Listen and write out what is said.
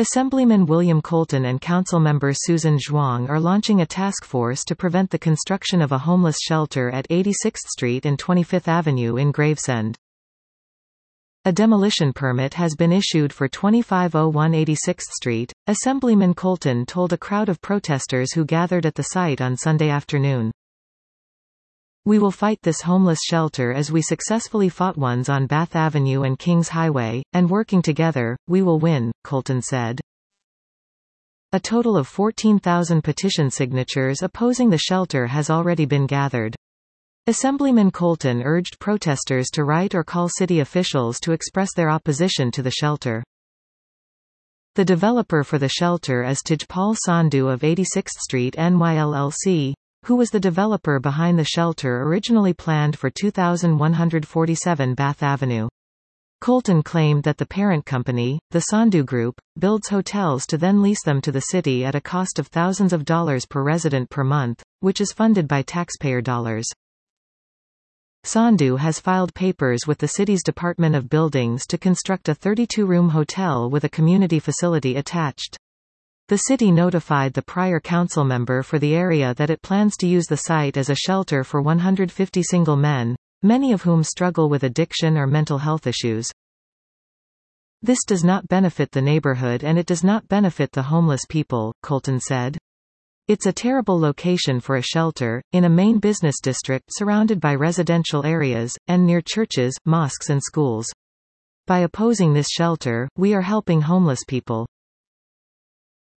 Assemblyman William Colton and Councilmember Susan Zhuang are launching a task force to prevent the construction of a homeless shelter at 86th Street and 25th Avenue in Gravesend. A demolition permit has been issued for 2501 86th Street, Assemblyman Colton told a crowd of protesters who gathered at the site on Sunday afternoon. "We will fight this homeless shelter as we successfully fought ones on Bath Avenue and Kings Highway, and working together, we will win," Colton said. A total of 14,000 petition signatures opposing the shelter has already been gathered. Assemblyman Colton urged protesters to write or call city officials to express their opposition to the shelter. The developer for the shelter is Tejpal Sandhu of 86th Street NYLLC, who was the developer behind the shelter originally planned for 2147 Bath Avenue. Colton claimed that the parent company, the Sandhu Group, builds hotels to then lease them to the city at a cost of thousands of dollars per resident per month, which is funded by taxpayer dollars. Sandhu has filed papers with the city's Department of Buildings to construct a 32-room hotel with a community facility attached. The city notified the prior council member for the area that it plans to use the site as a shelter for 150 single men, many of whom struggle with addiction or mental health issues. "This does not benefit the neighborhood and it does not benefit the homeless people," Colton said. "It's a terrible location for a shelter, in a main business district surrounded by residential areas, and near churches, mosques and schools. By opposing this shelter, we are helping homeless people."